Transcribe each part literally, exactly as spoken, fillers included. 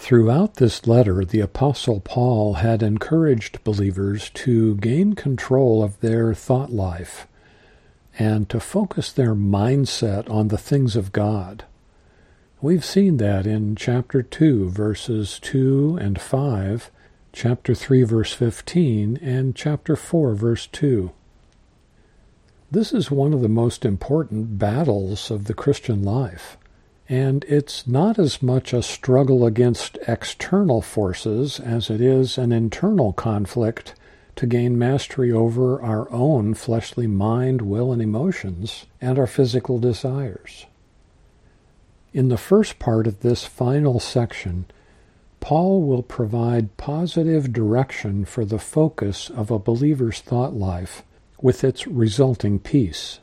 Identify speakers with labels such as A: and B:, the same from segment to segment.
A: Throughout this letter, the Apostle Paul had encouraged believers to gain control of their thought life and to focus their mindset on the things of God. We've seen that in chapter two, verses two and five, chapter three, verse fifteen, and chapter four, verse two. This is one of the most important battles of the Christian life, and it's not as much a struggle against external forces as it is an internal conflict to gain mastery over our own fleshly mind, will, and emotions, and our physical desires. In the first part of this final section, Paul will provide positive direction for the focus of a believer's thought life with its resulting peace.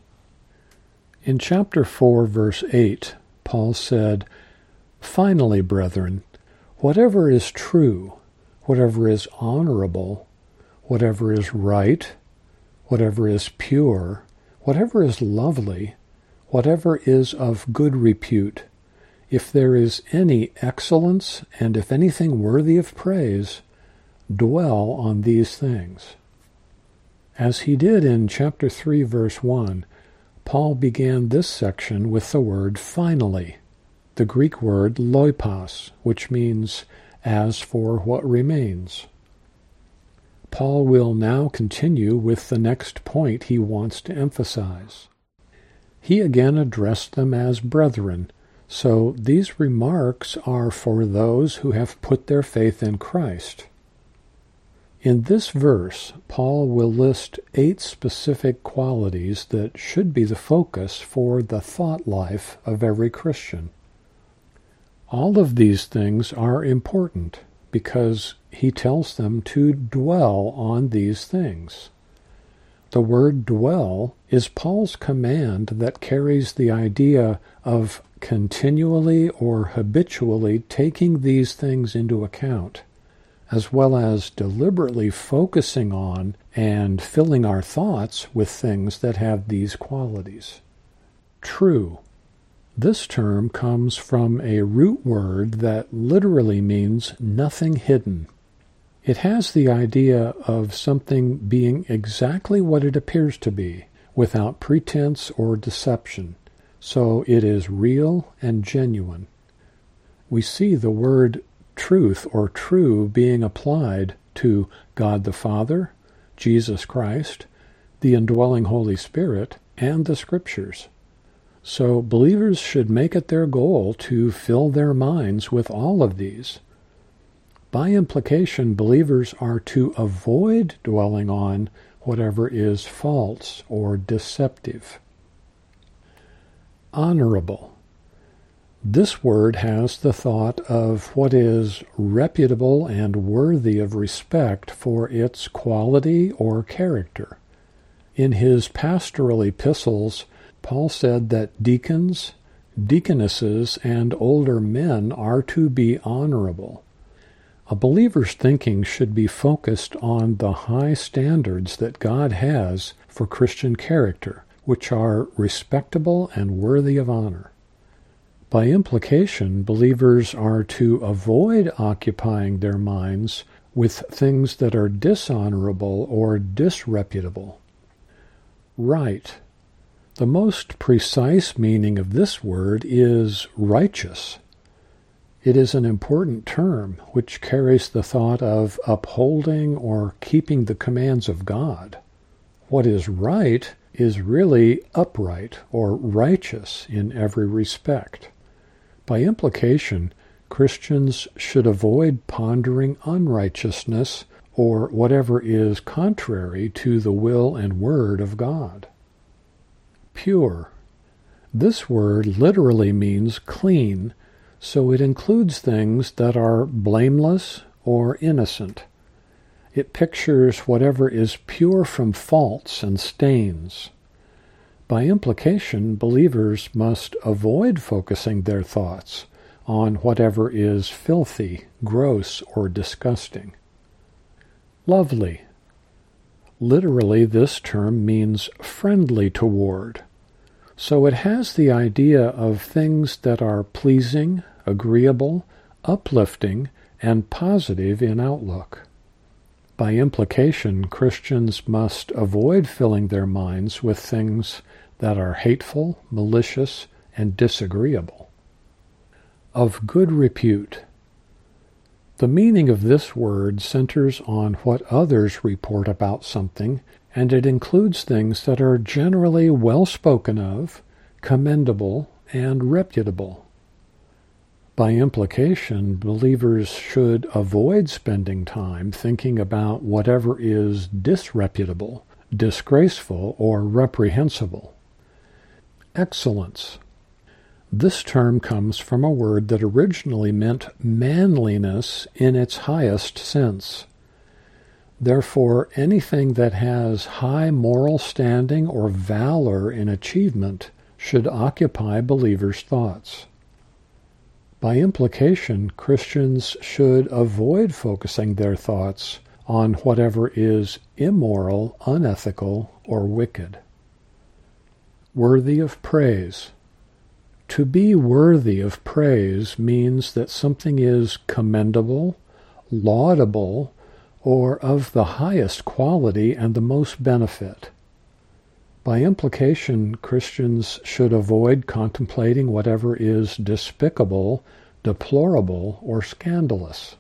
A: In chapter four, verse eight, Paul said, "Finally, brethren, whatever is true, whatever is honorable, whatever is right, whatever is pure, whatever is lovely, whatever is of good repute, if there is any excellence, and if anything worthy of praise, dwell on these things." As he did in chapter three, verse one, Paul began this section with the word finally, the Greek word loipos, which means as for what remains. Paul will now continue with the next point he wants to emphasize. He again addressed them as brethren, so these remarks are for those who have put their faith in Christ. In this verse, Paul will list eight specific qualities that should be the focus for the thought life of every Christian. All of these things are important because he tells them to dwell on these things. The word dwell is Paul's command that carries the idea of continually or habitually taking these things into account, as well as deliberately focusing on and filling our thoughts with things that have these qualities. True. This term comes from a root word that literally means nothing hidden. It has the idea of something being exactly what it appears to be, without pretense or deception, so it is real and genuine. We see the word truth or true being applied to God the Father, Jesus Christ, the indwelling Holy Spirit, and the Scriptures. So believers should make it their goal to fill their minds with all of these. By implication, believers are to avoid dwelling on whatever is false or deceptive. Honorable. This word has the thought of what is reputable and worthy of respect for its quality or character. In his pastoral epistles, Paul said that deacons, deaconesses, and older men are to be honorable. A believer's thinking should be focused on the high standards that God has for Christian character, which are respectable and worthy of honor. By implication, believers are to avoid occupying their minds with things that are dishonorable or disreputable. Right. The most precise meaning of this word is righteous. It is an important term which carries the thought of upholding or keeping the commands of God. What is right is really upright or righteous in every respect. By implication, Christians should avoid pondering unrighteousness or whatever is contrary to the will and word of God. Pure. This word literally means clean, so it includes things that are blameless or innocent. It pictures whatever is pure from faults and stains. By implication, believers must avoid focusing their thoughts on whatever is filthy, gross, or disgusting. Lovely. Literally, this term means friendly toward. So it has the idea of things that are pleasing, agreeable, uplifting, and positive in outlook. By implication, Christians must avoid filling their minds with things that are hateful, malicious, and disagreeable. Of good repute. The meaning of this word centers on what others report about something, and it includes things that are generally well spoken of, commendable, and reputable. By implication, believers should avoid spending time thinking about whatever is disreputable, disgraceful, or reprehensible. Excellence. This term comes from a word that originally meant manliness in its highest sense. Therefore, anything that has high moral standing or valor in achievement should occupy believers' thoughts. By implication, Christians should avoid focusing their thoughts on whatever is immoral, unethical, or wicked. Worthy of praise. To be worthy of praise means that something is commendable, laudable, or of the highest quality and the most benefit. By implication, Christians should avoid contemplating whatever is despicable, deplorable, or scandalous.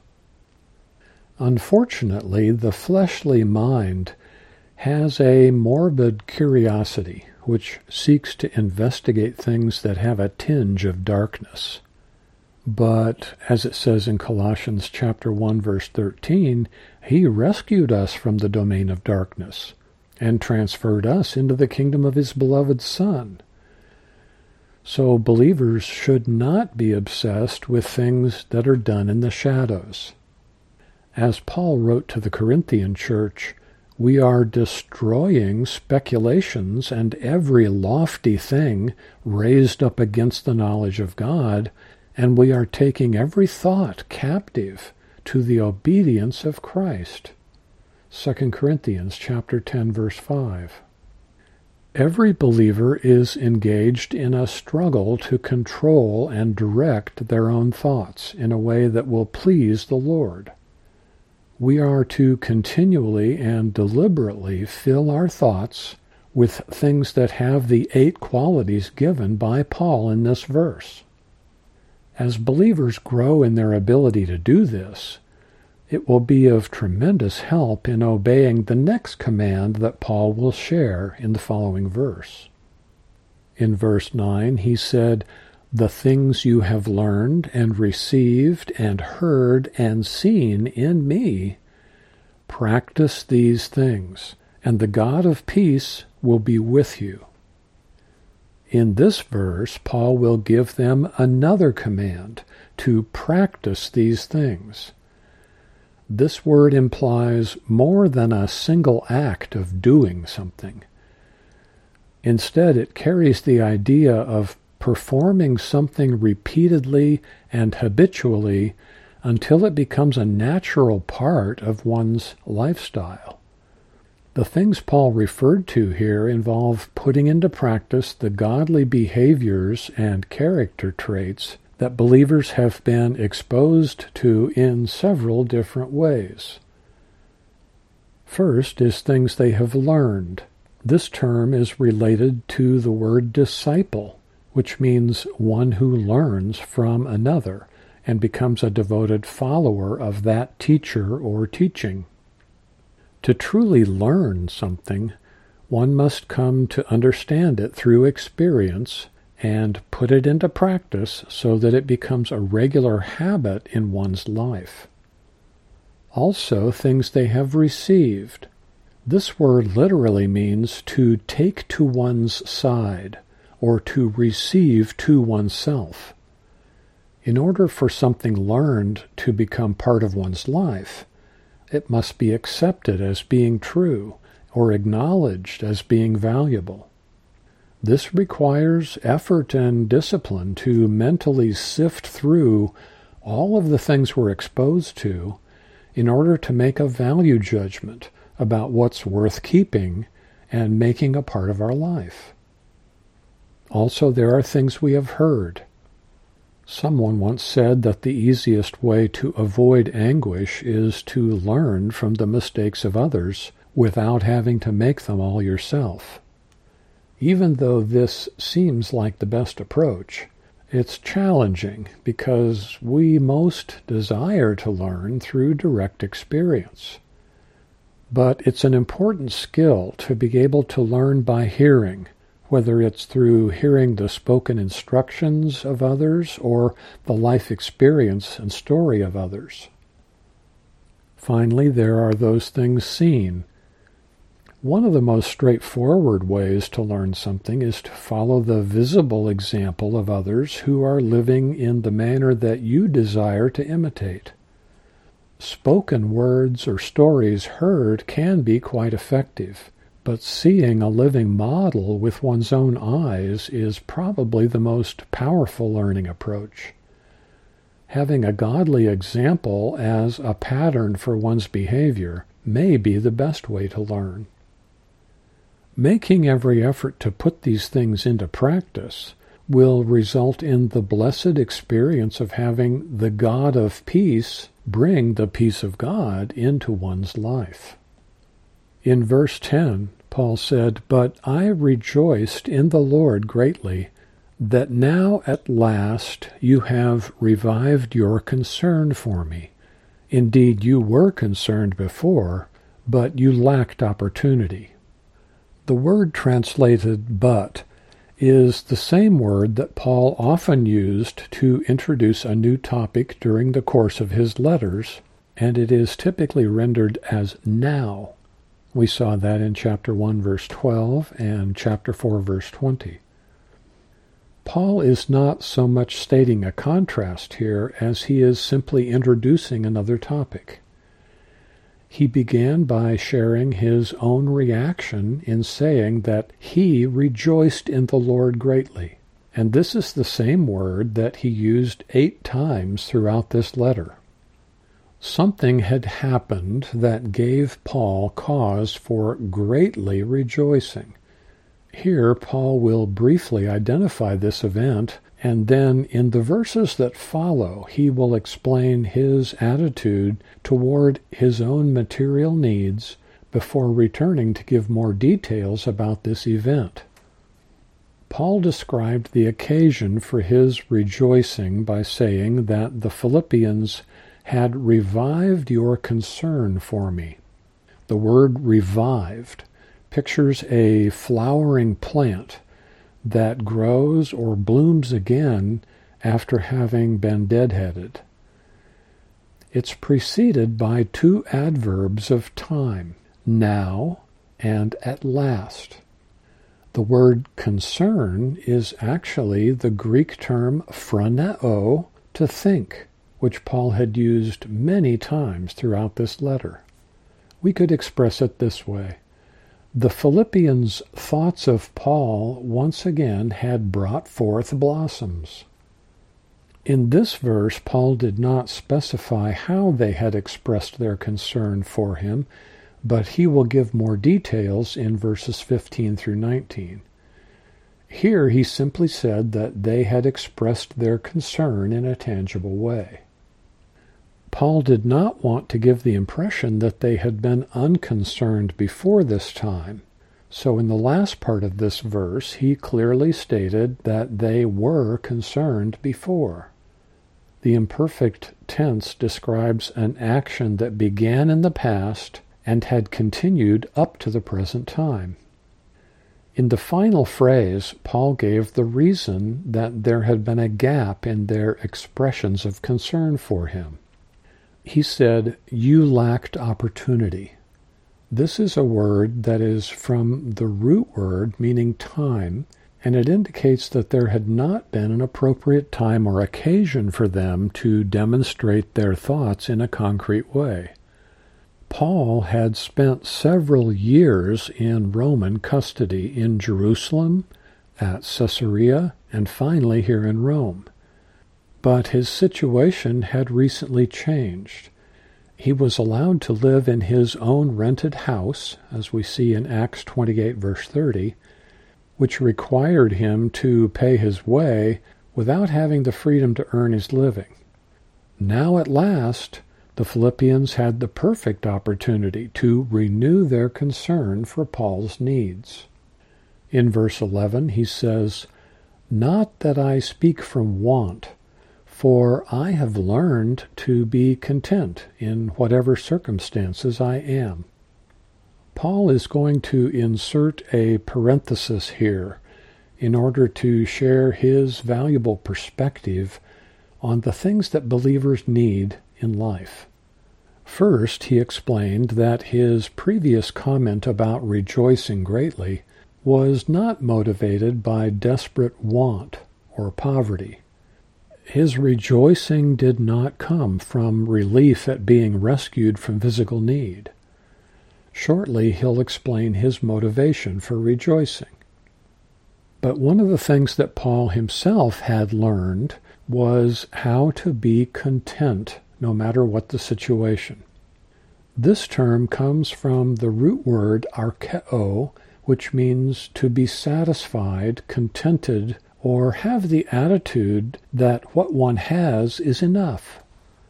A: Unfortunately, the fleshly mind has a morbid curiosity which seeks to investigate things that have a tinge of darkness. But, as it says in Colossians chapter one, verse thirteen, He rescued us from the domain of darkness and transferred us into the kingdom of His beloved Son. So believers should not be obsessed with things that are done in the shadows. As Paul wrote to the Corinthian church, we are destroying speculations and every lofty thing raised up against the knowledge of God, and we are taking every thought captive to the obedience of Christ. Second Corinthians chapter ten, verse five. Every believer is engaged in a struggle to control and direct their own thoughts in a way that will please the Lord. We are to continually and deliberately fill our thoughts with things that have the eight qualities given by Paul in this verse. As believers grow in their ability to do this, it will be of tremendous help in obeying the next command that Paul will share in the following verse. In verse nine, he said, "The things you have learned and received and heard and seen in me, practice these things, and the God of peace will be with you." In this verse, Paul will give them another command to practice these things. This word implies more than a single act of doing something. Instead, it carries the idea of performing something repeatedly and habitually until it becomes a natural part of one's lifestyle. The things Paul referred to here involve putting into practice the godly behaviors and character traits that believers have been exposed to in several different ways. First is things they have learned. This term is related to the word disciple, which means one who learns from another and becomes a devoted follower of that teacher or teaching. To truly learn something, one must come to understand it through experience and put it into practice so that it becomes a regular habit in one's life. Also, things they have received. This word literally means to take to one's side, or to receive to oneself. In order for something learned to become part of one's life, it must be accepted as being true, or acknowledged as being valuable. This requires effort and discipline to mentally sift through all of the things we're exposed to in order to make a value judgment about what's worth keeping and making a part of our life. Also, there are things we have heard. Someone once said that the easiest way to avoid anguish is to learn from the mistakes of others without having to make them all yourself. Even though this seems like the best approach, it's challenging because we most desire to learn through direct experience. But it's an important skill to be able to learn by hearing, whether it's through hearing the spoken instructions of others or the life experience and story of others. Finally, there are those things seen. One of the most straightforward ways to learn something is to follow the visible example of others who are living in the manner that you desire to imitate. Spoken words or stories heard can be quite effective, but seeing a living model with one's own eyes is probably the most powerful learning approach. Having a godly example as a pattern for one's behavior may be the best way to learn. Making every effort to put these things into practice will result in the blessed experience of having the God of peace bring the peace of God into one's life. In verse ten, Paul said, "But I rejoiced in the Lord greatly, that now at last you have revived your concern for me. Indeed, you were concerned before, but you lacked opportunity." The word translated "but" is the same word that Paul often used to introduce a new topic during the course of his letters, and it is typically rendered as "now." We saw that in chapter one, verse twelve, and chapter four, verse twenty. Paul is not so much stating a contrast here as he is simply introducing another topic. He began by sharing his own reaction in saying that he rejoiced in the Lord greatly. And this is the same word that he used eight times throughout this letter. Something had happened that gave Paul cause for greatly rejoicing. Here Paul will briefly identify this event, and then in the verses that follow he will explain his attitude toward his own material needs before returning to give more details about this event. Paul described the occasion for his rejoicing by saying that the Philippians had revived your concern for me. The word revived pictures a flowering plant that grows or blooms again after having been deadheaded. It's preceded by two adverbs of time, now and at last. The word concern is actually the Greek term phroneo, to think, which Paul had used many times throughout this letter. We could express it this way. The Philippians' thoughts of Paul once again had brought forth blossoms. In this verse, Paul did not specify how they had expressed their concern for him, but he will give more details in verses fifteen through nineteen. Here he simply said that they had expressed their concern in a tangible way. Paul did not want to give the impression that they had been unconcerned before this time, so in the last part of this verse he clearly stated that they were concerned before. The imperfect tense describes an action that began in the past and had continued up to the present time. In the final phrase, Paul gave the reason that there had been a gap in their expressions of concern for him. He said, "You lacked opportunity." This is a word that is from the root word meaning time, and it indicates that there had not been an appropriate time or occasion for them to demonstrate their thoughts in a concrete way. Paul had spent several years in Roman custody in Jerusalem, at Caesarea, and finally here in Rome. But his situation had recently changed. He was allowed to live in his own rented house, as we see in Acts twenty-eight, verse thirty, which required him to pay his way without having the freedom to earn his living. Now at last, the Philippians had the perfect opportunity to renew their concern for Paul's needs. In verse eleven, he says, "Not that I speak from want, for I have learned to be content in whatever circumstances I am." Paul is going to insert a parenthesis here in order to share his valuable perspective on the things that believers need in life. First, he explained that his previous comment about rejoicing greatly was not motivated by desperate want or poverty. His rejoicing did not come from relief at being rescued from physical need. Shortly, he'll explain his motivation for rejoicing. But one of the things that Paul himself had learned was how to be content no matter what the situation. This term comes from the root word archeo, which means to be satisfied, contented, or have the attitude that what one has is enough.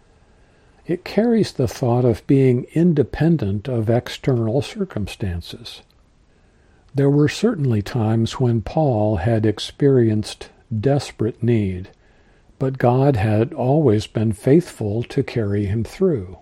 A: It carries the thought of being independent of external circumstances. There were certainly times when Paul had experienced desperate need, but God had always been faithful to carry him through.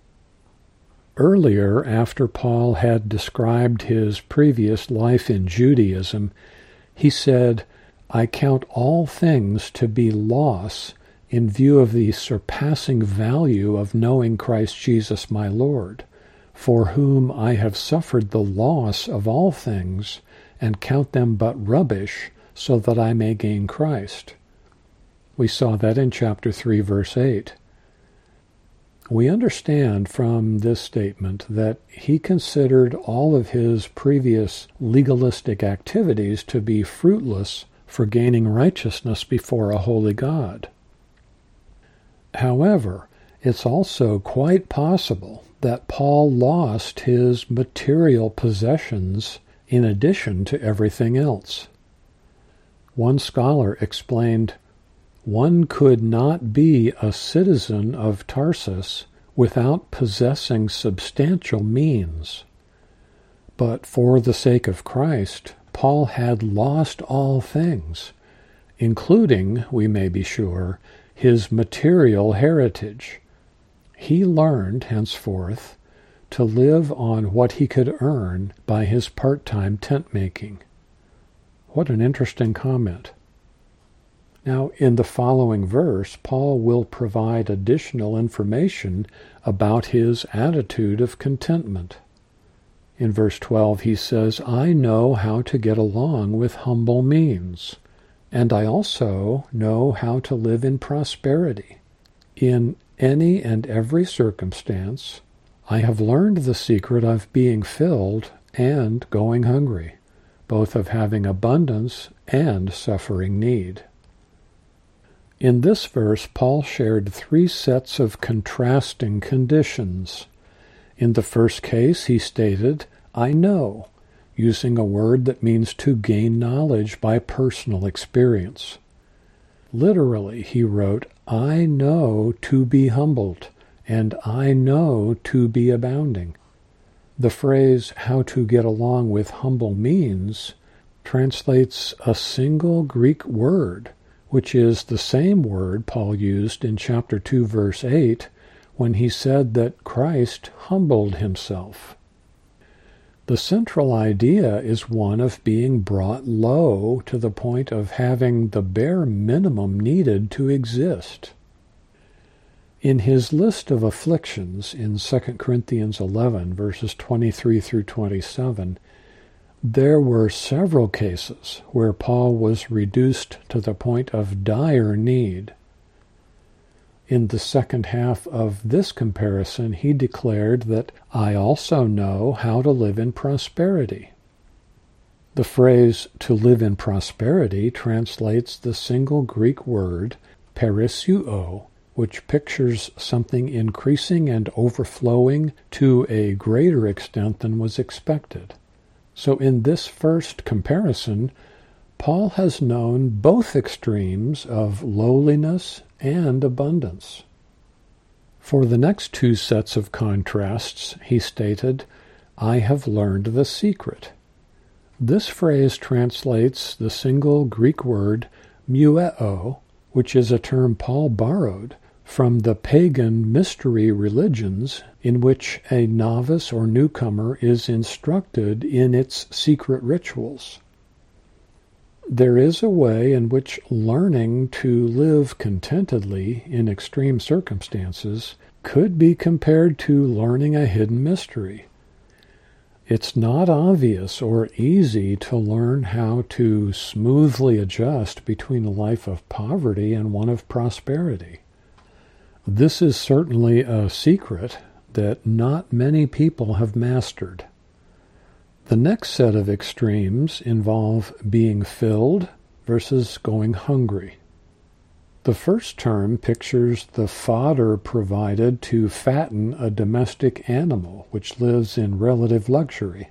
A: Earlier, after Paul had described his previous life in Judaism, he said, "I count all things to be loss in view of the surpassing value of knowing Christ Jesus my Lord, for whom I have suffered the loss of all things, and count them but rubbish, so that I may gain Christ." We saw that in chapter three, verse eight. We understand from this statement that he considered all of his previous legalistic activities to be fruitless for gaining righteousness before a holy God. However, it's also quite possible that Paul lost his material possessions in addition to everything else. One scholar explained, "One could not be a citizen of Tarsus without possessing substantial means. But for the sake of Christ, Paul had lost all things, including, we may be sure, his material heritage. He learned, henceforth, to live on what he could earn by his part-time tent-making." What an interesting comment. Now, in the following verse, Paul will provide additional information about his attitude of contentment. In verse twelve, he says, "I know how to get along with humble means, and I also know how to live in prosperity. In any and every circumstance, I have learned the secret of being filled and going hungry, both of having abundance and suffering need." In this verse, Paul shared three sets of contrasting conditions. In the first case, he stated, "I know," using a word that means to gain knowledge by personal experience. Literally, he wrote, "I know to be humbled, and I know to be abounding." The phrase, "how to get along with humble means," translates a single Greek word, which is the same word Paul used in chapter two, verse eight, when he said that Christ humbled himself. The central idea is one of being brought low to the point of having the bare minimum needed to exist. In his list of afflictions in Second Corinthians eleven, verses twenty-three through twenty-seven, there were several cases where Paul was reduced to the point of dire need. In the second half of this comparison, he declared that I also know how to live in prosperity. The phrase to live in prosperity translates the single Greek word perisseuo, which pictures something increasing and overflowing to a greater extent than was expected. So in this first comparison, Paul has known both extremes of lowliness and abundance. For the next two sets of contrasts, he stated, I have learned the secret. This phrase translates the single Greek word mueo, which is a term Paul borrowed from the pagan mystery religions in which a novice or newcomer is instructed in its secret rituals. There is a way in which learning to live contentedly in extreme circumstances could be compared to learning a hidden mystery. It's not obvious or easy to learn how to smoothly adjust between a life of poverty and one of prosperity. This is certainly a secret that not many people have mastered. The next set of extremes involve being filled versus going hungry. The first term pictures the fodder provided to fatten a domestic animal which lives in relative luxury.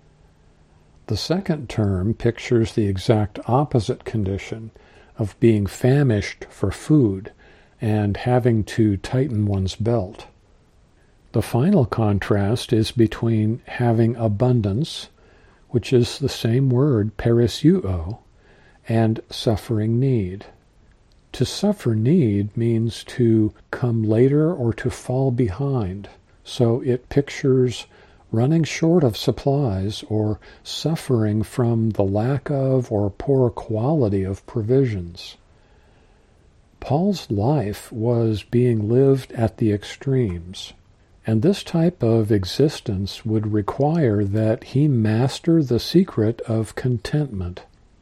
A: The second term pictures the exact opposite condition of being famished for food and having to tighten one's belt. The final contrast is between having abundance, which is the same word, perisseuo, and suffering need. To suffer need means to come later or to fall behind, so it pictures running short of supplies or suffering from the lack of or poor quality of provisions. Paul's life was being lived at the extremes, and this type of existence would require that he master the secret of contentment.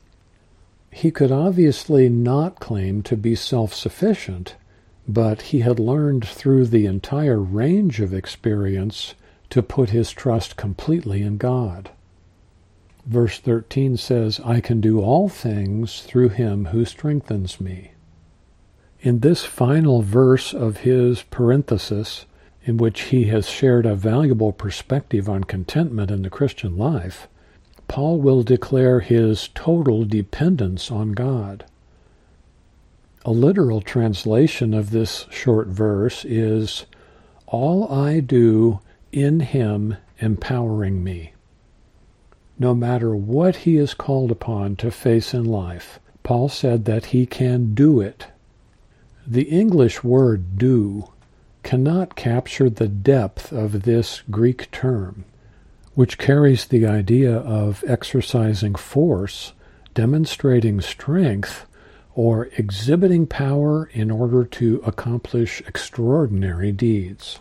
A: He could obviously not claim to be self-sufficient, but he had learned through the entire range of experience to put his trust completely in God. Verse thirteen says, I can do all things through him who strengthens me. In this final verse of his parenthesis, in which he has shared a valuable perspective on contentment in the Christian life, Paul will declare his total dependence on God. A literal translation of this short verse is, all I do in him empowering me. No matter what he is called upon to face in life, Paul said that he can do it. The English word do cannot capture the depth of this Greek term, which carries the idea of exercising force, demonstrating strength, or exhibiting power in order to accomplish extraordinary deeds.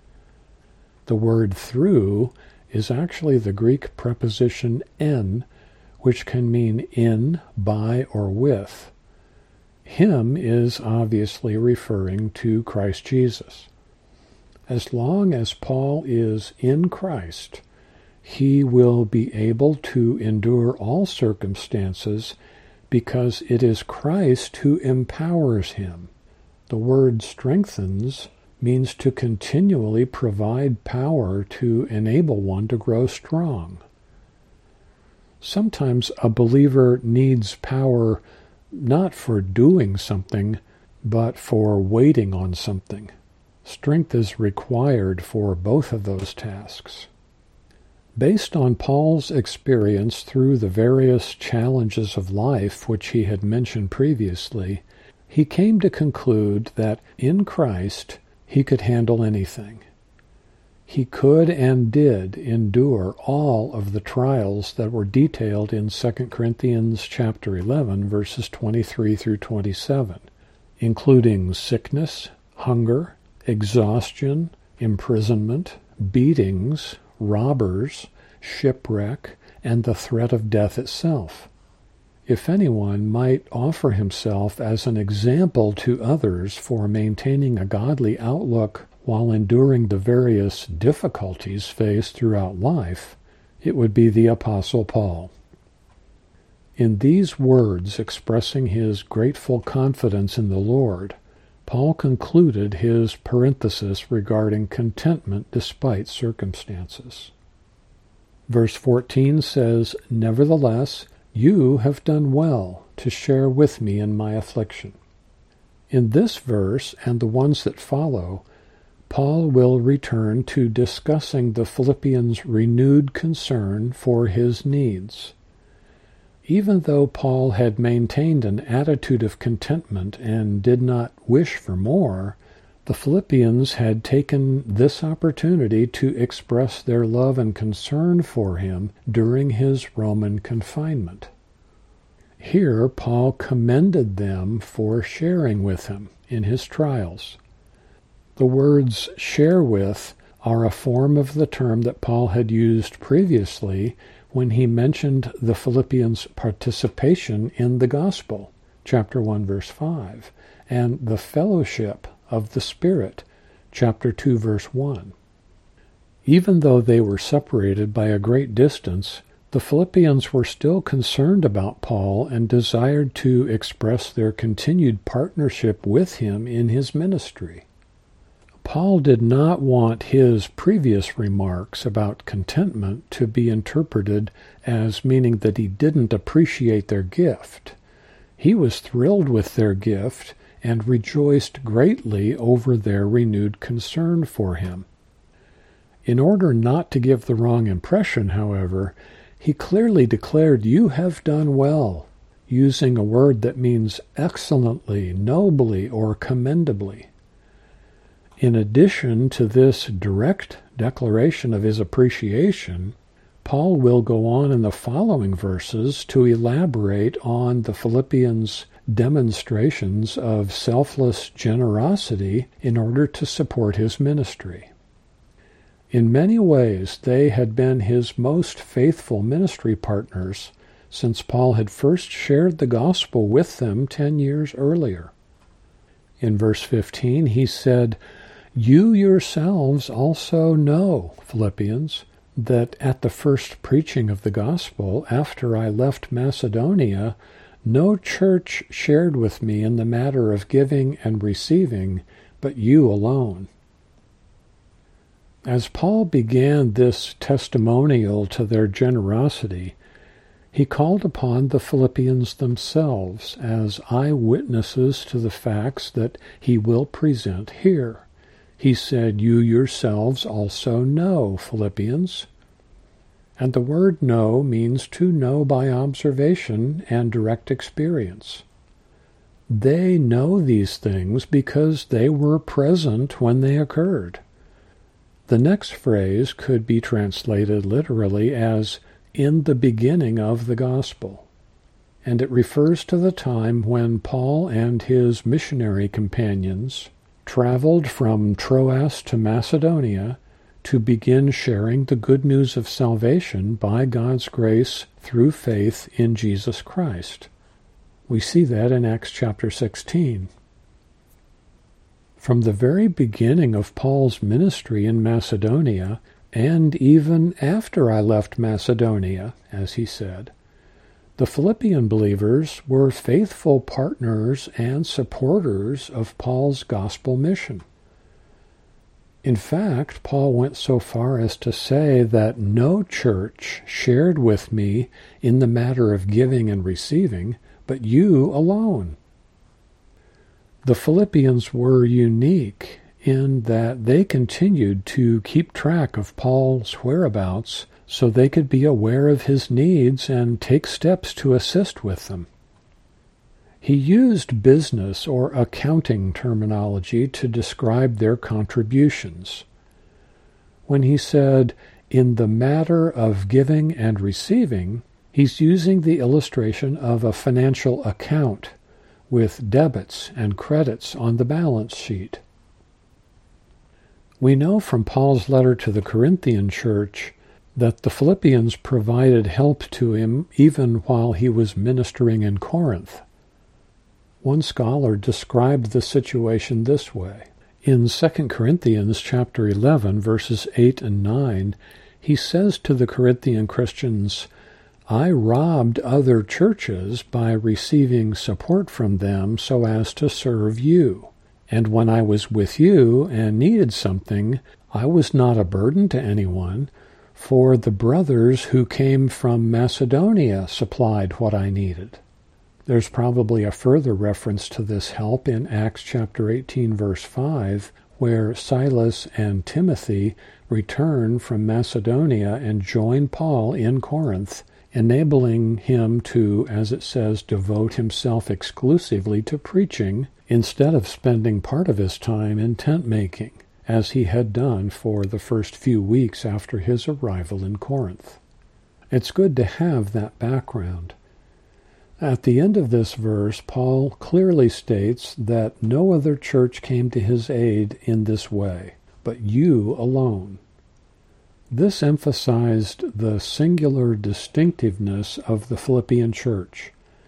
A: The word through is actually the Greek preposition en, which can mean in, by, or with. Him is obviously referring to Christ Jesus. As long as Paul is in Christ, he will be able to endure all circumstances because it is Christ who empowers him. The word strengthens means to continually provide power to enable one to grow strong. Sometimes a believer needs power not for doing something, but for waiting on something. Strength is required for both of those tasks. Based on Paul's experience through the various challenges of life which he had mentioned previously, he came to conclude that in Christ he could handle anything. He could and did endure all of the trials that were detailed in Second Corinthians chapter eleven, verses twenty-three through twenty-seven, including sickness, hunger, exhaustion, imprisonment, beatings, robbers, shipwreck, and the threat of death itself. If anyone might offer himself as an example to others for maintaining a godly outlook while enduring the various difficulties faced throughout life, it would be the Apostle Paul. In these words expressing his grateful confidence in the Lord, Paul concluded his parenthesis regarding contentment despite circumstances. Verse fourteen says, Nevertheless, You have done well to share with me in my affliction. In this verse and the ones that follow, Paul will return to discussing the Philippians' renewed concern for his needs. Even though Paul had maintained an attitude of contentment and did not wish for more, the Philippians had taken this opportunity to express their love and concern for him during his Roman confinement. Here, Paul commended them for sharing with him in his trials. The words share with are a form of the term that Paul had used previously when he mentioned the Philippians' participation in the gospel, chapter one, verse five, and the fellowship of the Spirit, chapter two, verse one. Even though they were separated by a great distance, the Philippians were still concerned about Paul and desired to express their continued partnership with him in his ministry. Paul did not want his previous remarks about contentment to be interpreted as meaning that he didn't appreciate their gift. He was thrilled with their gift and rejoiced greatly over their renewed concern for him. In order not to give the wrong impression, however, he clearly declared, "You have done well," using a word that means excellently, nobly, or commendably. In addition to this direct declaration of his appreciation, Paul will go on in the following verses to elaborate on the Philippians' demonstrations of selfless generosity in order to support his ministry. In many ways, they had been his most faithful ministry partners since Paul had first shared the gospel with them ten years earlier. In verse fifteen, he said, "You yourselves also know, Philippians, that at the first preaching of the gospel after I left Macedonia, no church shared with me in the matter of giving and receiving, but you alone." As Paul began this testimonial to their generosity, he called upon the Philippians themselves as eyewitnesses to the facts that he will present here. He said, "You yourselves also know, Philippians." And the word know means to know by observation and direct experience. They know these things because they were present when they occurred. The next phrase could be translated literally as "in the beginning of the gospel," and it refers to the time when Paul and his missionary companions traveled from Troas to Macedonia to begin sharing the good news of salvation by God's grace through faith in Jesus Christ. We see that in Acts chapter sixteen. From the very beginning of Paul's ministry in Macedonia, and even after I left Macedonia, as he said, the Philippian believers were faithful partners and supporters of Paul's gospel mission. In fact, Paul went so far as to say that no church shared with me in the matter of giving and receiving, but you alone. The Philippians were unique in that they continued to keep track of Paul's whereabouts so they could be aware of his needs and take steps to assist with them. He used business or accounting terminology to describe their contributions. When he said, "in the matter of giving and receiving," he's using the illustration of a financial account with debits and credits on the balance sheet. We know from Paul's letter to the Corinthian church that the Philippians provided help to him even while he was ministering in Corinth. One scholar described the situation this way. In Second Corinthians chapter eleven, verses eight and nine, he says to the Corinthian Christians, "I robbed other churches by receiving support from them so as to serve you. And when I was with you and needed something, I was not a burden to anyone, For the brothers who came from Macedonia supplied what I needed. There's probably a further reference to this help in Acts chapter eighteen, verse five, where Silas and Timothy return from Macedonia and join Paul in Corinth, enabling him to, as it says, devote himself exclusively to preaching instead of spending part of his time in tent-making, as he had done for the first few weeks after his arrival in Corinth. It's good to have that background. At the end of this verse, Paul clearly states that no other church came to his aid in this way, but you alone. This emphasized the singular distinctiveness of the Philippian church.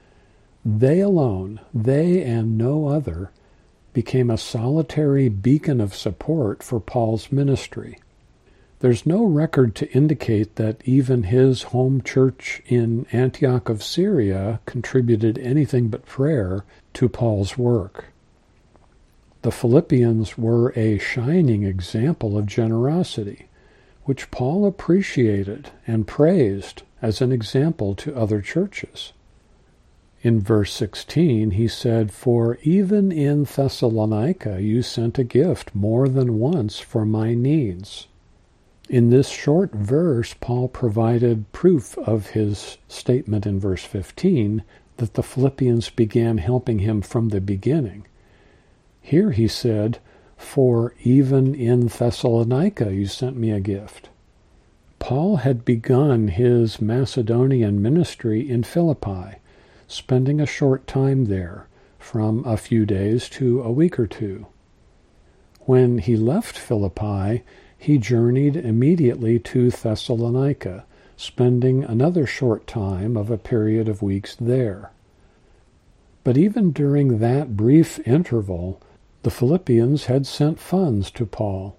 A: They alone, they and no other, became a solitary beacon of support for Paul's ministry. There's no record to indicate that even his home church in Antioch of Syria contributed anything but prayer to Paul's work. The Philippians were a shining example of generosity, which Paul appreciated and praised as an example to other churches. In verse sixteen, he said, "For even in Thessalonica you sent a gift more than once for my needs." In this short verse, Paul provided proof of his statement in verse fifteen that the Philippians began helping him from the beginning. Here he said, "For even in Thessalonica you sent me a gift." Paul had begun his Macedonian ministry in Philippi, spending a short time there, from a few days to a week or two. When he left Philippi, he journeyed immediately to Thessalonica, spending another short time of a period of weeks there. But even during that brief interval, the Philippians had sent funds to Paul.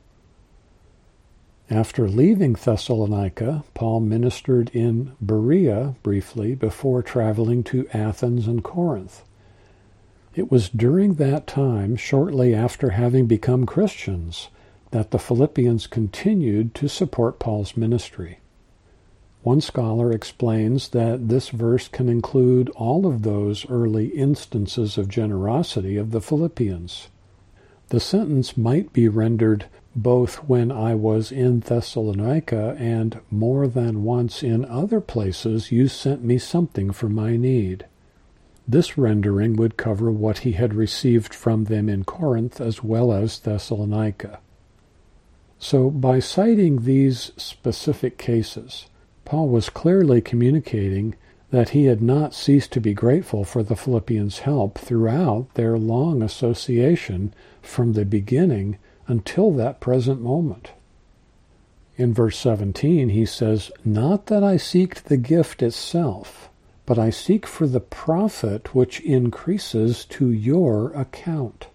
A: After leaving Thessalonica, Paul ministered in Berea briefly before traveling to Athens and Corinth. It was during that time, shortly after having become Christians, that the Philippians continued to support Paul's ministry. One scholar explains that this verse can include all of those early instances of generosity of the Philippians. The sentence might be rendered, "Both when I was in Thessalonica and more than once in other places you sent me something for my need." This rendering would cover what he had received from them in Corinth as well as Thessalonica. So by citing these specific cases, Paul was clearly communicating that he had not ceased to be grateful for the Philippians' help throughout their long association from the beginning until that present moment. In verse seventeen he says, "Not that I seek the gift itself, but I seek for the profit which increases to your account."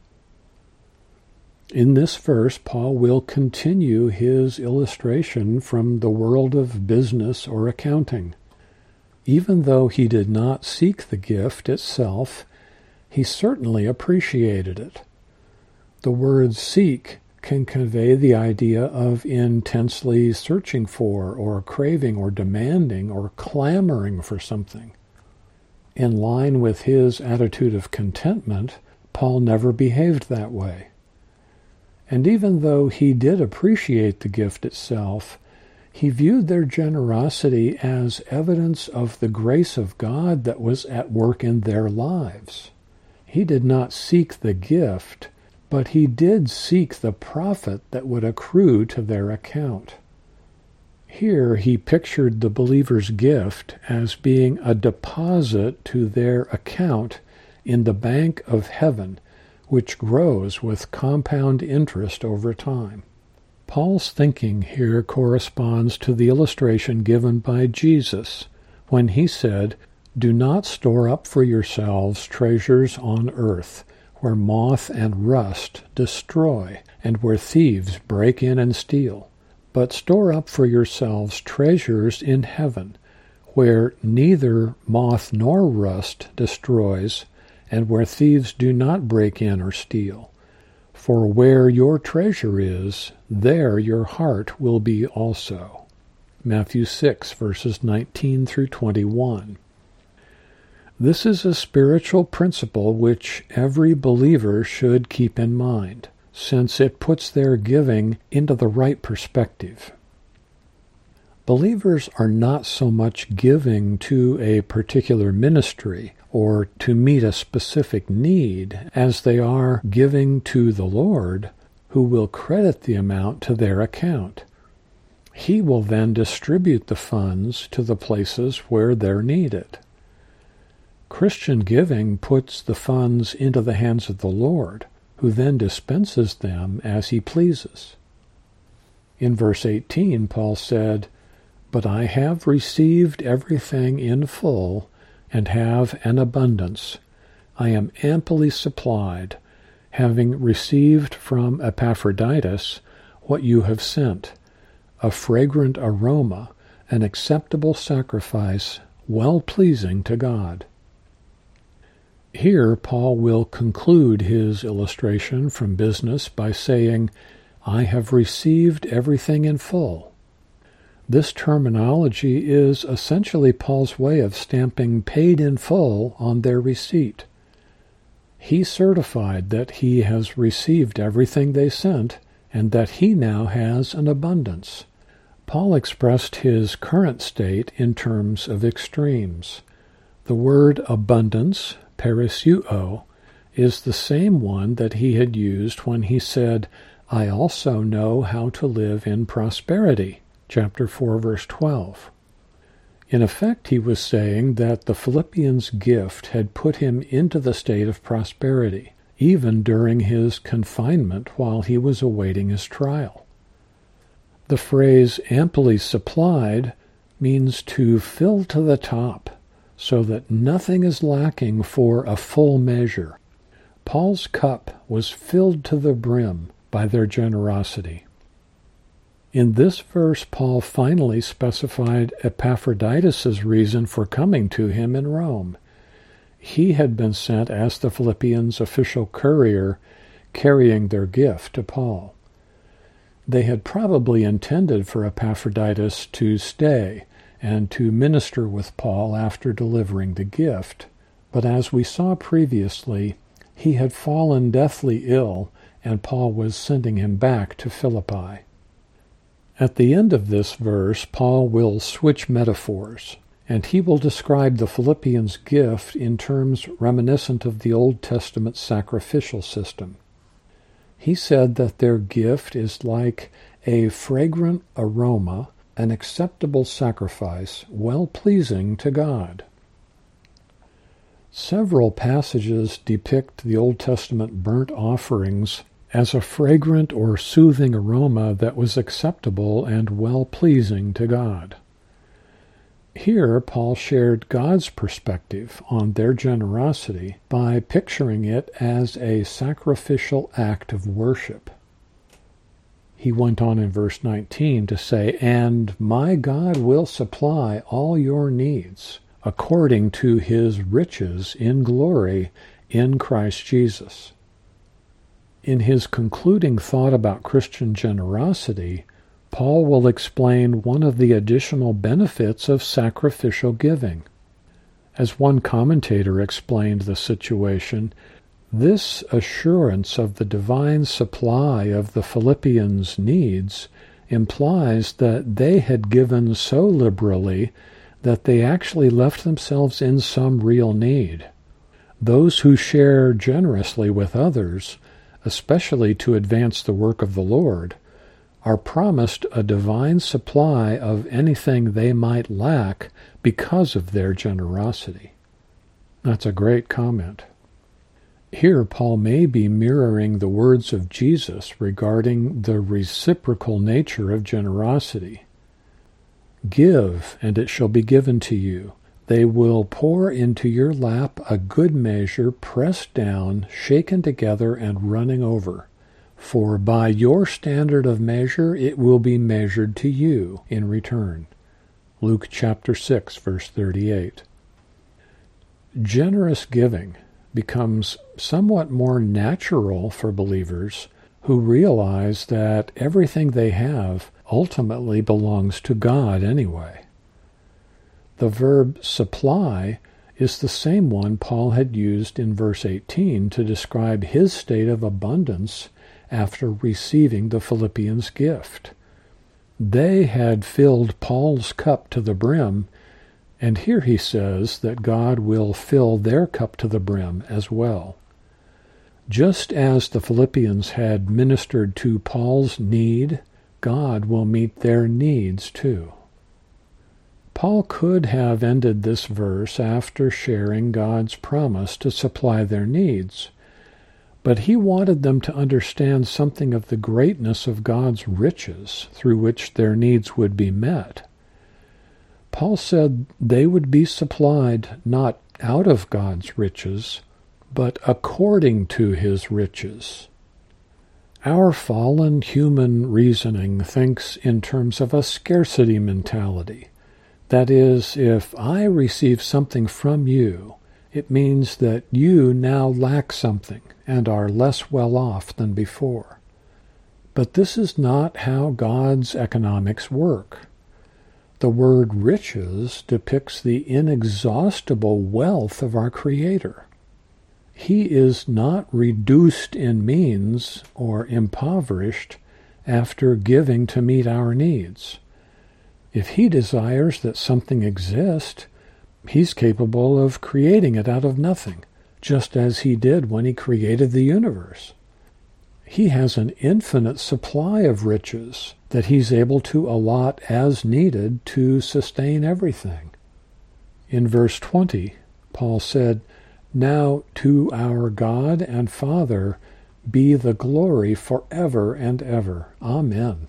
A: In this verse, Paul will continue his illustration from the world of business or accounting. Even though he did not seek the gift itself, he certainly appreciated it. The word seek can convey the idea of intensely searching for, or craving, or demanding, or clamoring for something. In line with his attitude of contentment, Paul never behaved that way. And even though he did appreciate the gift itself, he viewed their generosity as evidence of the grace of God that was at work in their lives. He did not seek the gift, but he did seek the profit that would accrue to their account. Here he pictured the believer's gift as being a deposit to their account in the bank of heaven, which grows with compound interest over time. Paul's thinking here corresponds to the illustration given by Jesus when he said, "Do not store up for yourselves treasures on earth, where moth and rust destroy, and where thieves break in and steal. But store up for yourselves treasures in heaven, where neither moth nor rust destroys, and where thieves do not break in or steal. For where your treasure is, there your heart will be also." Matthew six, verses nineteen through twenty-one. This is a spiritual principle which every believer should keep in mind, since it puts their giving into the right perspective. Believers are not so much giving to a particular ministry or to meet a specific need as they are giving to the Lord, who will credit the amount to their account. He will then distribute the funds to the places where they're needed. Christian giving puts the funds into the hands of the Lord, who then dispenses them as he pleases. In verse eighteen, Paul said, "But I have received everything in full, and have an abundance. I am amply supplied, having received from Epaphroditus what you have sent, a fragrant aroma, an acceptable sacrifice, well-pleasing to God." Here Paul will conclude his illustration from business by saying, "I have received everything in full." This terminology is essentially Paul's way of stamping paid in full on their receipt. He certified that he has received everything they sent, and that he now has an abundance. Paul expressed his current state in terms of extremes. The word abundance, perisseuo, is the same one that he had used when he said, "I also know how to live in prosperity," chapter four, verse twelve. In effect, he was saying that the Philippians' gift had put him into the state of prosperity, even during his confinement while he was awaiting his trial. The phrase amply supplied means to fill to the top, so that nothing is lacking for a full measure. Paul's cup was filled to the brim by their generosity. In this verse, Paul finally specified Epaphroditus' reason for coming to him in Rome. He had been sent as the Philippians' official courier, carrying their gift to Paul. They had probably intended for Epaphroditus to stay and to minister with Paul after delivering the gift, but as we saw previously, he had fallen deathly ill, and Paul was sending him back to Philippi. At the end of this verse, Paul will switch metaphors, and he will describe the Philippians' gift in terms reminiscent of the Old Testament sacrificial system. He said that their gift is like a fragrant aroma, an acceptable sacrifice, well-pleasing to God. Several passages depict the Old Testament burnt offerings as a fragrant or soothing aroma that was acceptable and well-pleasing to God. Here, Paul shared God's perspective on their generosity by picturing it as a sacrificial act of worship. He went on in verse nineteen to say, "And my God will supply all your needs according to his riches in glory in Christ Jesus." In his concluding thought about Christian generosity, Paul will explain one of the additional benefits of sacrificial giving. As one commentator explained the situation, this assurance of the divine supply of the Philippians' needs implies that they had given so liberally that they actually left themselves in some real need. Those who share generously with others, especially to advance the work of the Lord, are promised a divine supply of anything they might lack because of their generosity. That's a great comment. Here, Paul may be mirroring the words of Jesus regarding the reciprocal nature of generosity. "Give, and it shall be given to you. They will pour into your lap a good measure, pressed down, shaken together, and running over. For by your standard of measure it will be measured to you in return." Luke chapter six, verse thirty-eight. Generous giving becomes somewhat more natural for believers who realize that everything they have ultimately belongs to God anyway. The verb supply is the same one Paul had used in verse eighteen to describe his state of abundance after receiving the Philippians' gift. They had filled Paul's cup to the brim, and here he says that God will fill their cup to the brim as well. Just as the Philippians had ministered to Paul's need, God will meet their needs too. Paul could have ended this verse after sharing God's promise to supply their needs, but he wanted them to understand something of the greatness of God's riches through which their needs would be met. Paul said they would be supplied not out of God's riches, but according to his riches. Our fallen human reasoning thinks in terms of a scarcity mentality. That is, if I receive something from you, it means that you now lack something and are less well off than before. But this is not how God's economics work. The word riches depicts the inexhaustible wealth of our Creator. He is not reduced in means or impoverished after giving to meet our needs. If he desires that something exist, he's capable of creating it out of nothing, just as he did when he created the universe. He has an infinite supply of riches that he's able to allot as needed to sustain everything. In verse twenty, Paul said, "Now to our God and Father be the glory forever and ever. Amen."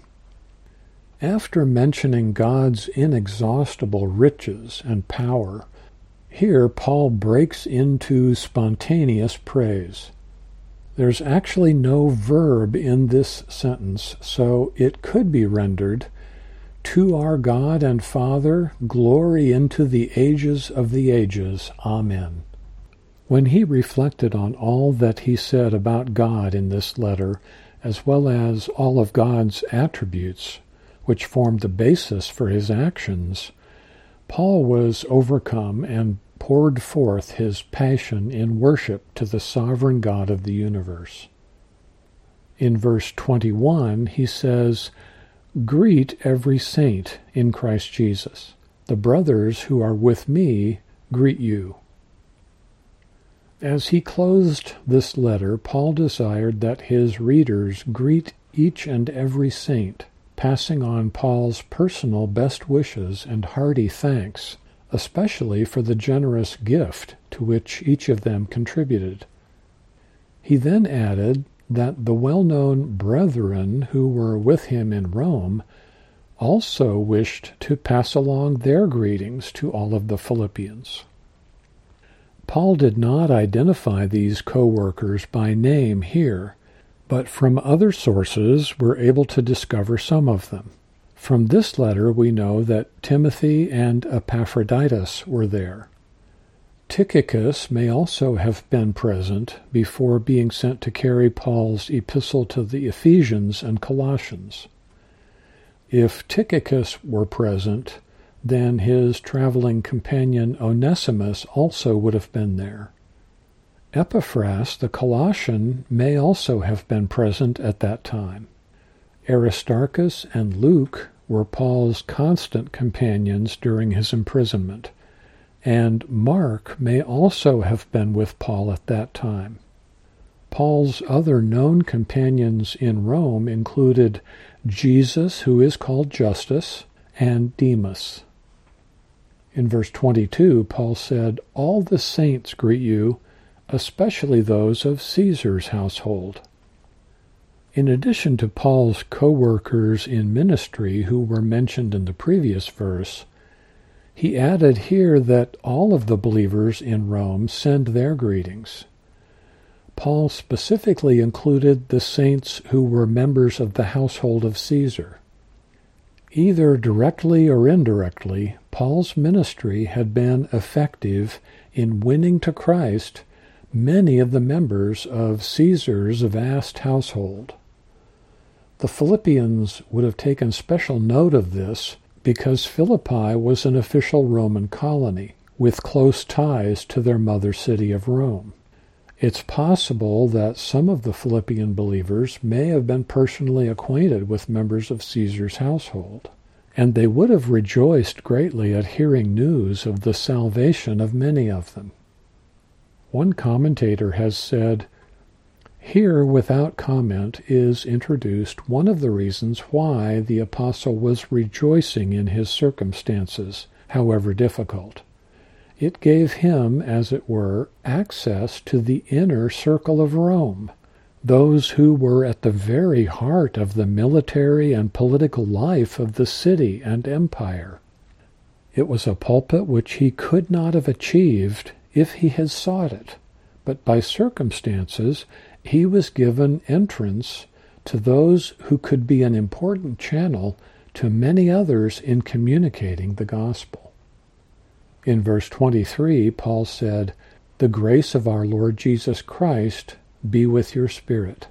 A: After mentioning God's inexhaustible riches and power, here Paul breaks into spontaneous praise. There's actually no verb in this sentence, so it could be rendered, "To our God and Father, glory into the ages of the ages. Amen." When he reflected on all that he said about God in this letter, as well as all of God's attributes, which formed the basis for his actions, Paul was overcome and poured forth his passion in worship to the sovereign God of the universe. In verse twenty-one, he says, "Greet every saint in Christ Jesus. The brothers who are with me greet you." As he closed this letter, Paul desired that his readers greet each and every saint, passing on Paul's personal best wishes and hearty thanks, especially for the generous gift to which each of them contributed. He then added that the well-known brethren who were with him in Rome also wished to pass along their greetings to all of the Philippians. Paul did not identify these co-workers by name here, but from other sources we're able to discover some of them. From this letter we know that Timothy and Epaphroditus were there. Tychicus may also have been present before being sent to carry Paul's epistle to the Ephesians and Colossians. If Tychicus were present, then his traveling companion Onesimus also would have been there. Epaphras, the Colossian, may also have been present at that time. Aristarchus and Luke were Paul's constant companions during his imprisonment, and Mark may also have been with Paul at that time. Paul's other known companions in Rome included Jesus, who is called Justus, and Demas. In verse twenty-two, Paul said, "All the saints greet you, especially those of Caesar's household." In addition to Paul's co-workers in ministry who were mentioned in the previous verse, he added here that all of the believers in Rome send their greetings. Paul specifically included the saints who were members of the household of Caesar. Either directly or indirectly, Paul's ministry had been effective in winning to Christ many of the members of Caesar's vast household. The Philippians would have taken special note of this because Philippi was an official Roman colony with close ties to their mother city of Rome. It's possible that some of the Philippian believers may have been personally acquainted with members of Caesar's household, and they would have rejoiced greatly at hearing news of the salvation of many of them. One commentator has said, "Here, without comment, is introduced one of the reasons why the apostle was rejoicing in his circumstances, however difficult. It gave him, as it were, access to the inner circle of Rome, those who were at the very heart of the military and political life of the city and empire. It was a pulpit which he could not have achieved if he had sought it, but by circumstances he was given entrance to those who could be an important channel to many others in communicating the gospel." In verse twenty-three, Paul said, "The grace of our Lord Jesus Christ be with your spirit."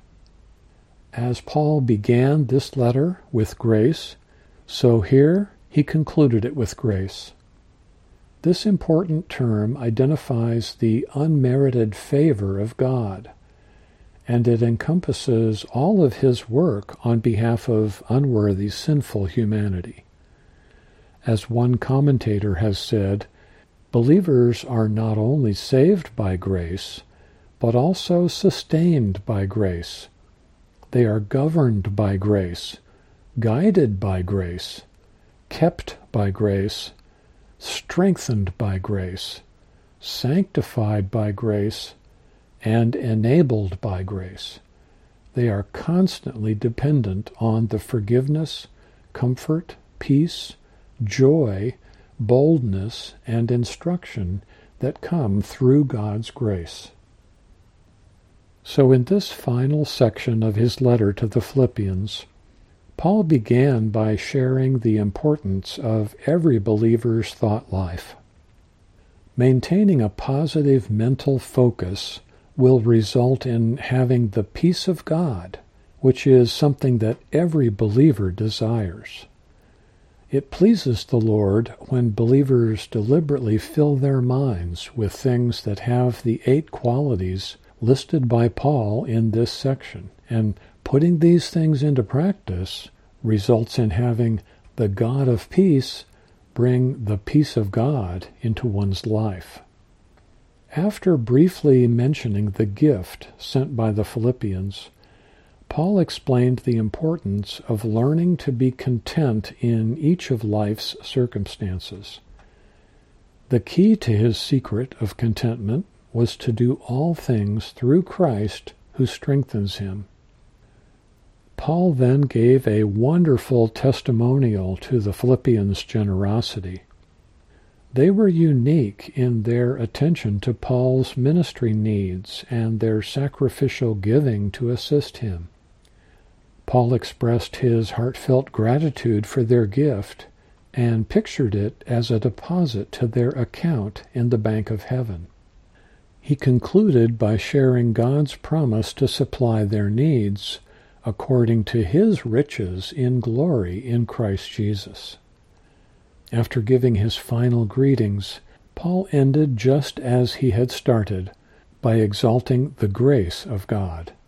A: As Paul began this letter with grace, so here he concluded it with grace. This important term identifies the unmerited favor of God, and it encompasses all of his work on behalf of unworthy, sinful humanity. As one commentator has said, believers are not only saved by grace, but also sustained by grace. They are governed by grace, guided by grace, kept by grace, strengthened by grace, sanctified by grace, and enabled by grace. They are constantly dependent on the forgiveness, comfort, peace, joy, boldness, and instruction that come through God's grace. So in this final section of his letter to the Philippians, Paul began by sharing the importance of every believer's thought life. Maintaining a positive mental focus will result in having the peace of God, which is something that every believer desires. It pleases the Lord when believers deliberately fill their minds with things that have the eight qualities listed by Paul in this section, and putting these things into practice results in having the God of peace bring the peace of God into one's life. After briefly mentioning the gift sent by the Philippians, Paul explained the importance of learning to be content in each of life's circumstances. The key to his secret of contentment was to do all things through Christ who strengthens him. Paul then gave a wonderful testimonial to the Philippians' generosity. They were unique in their attention to Paul's ministry needs and their sacrificial giving to assist him. Paul expressed his heartfelt gratitude for their gift and pictured it as a deposit to their account in the bank of heaven. He concluded by sharing God's promise to supply their needs according to his riches in glory in Christ Jesus. After giving his final greetings, Paul ended just as he had started, by exalting the grace of God.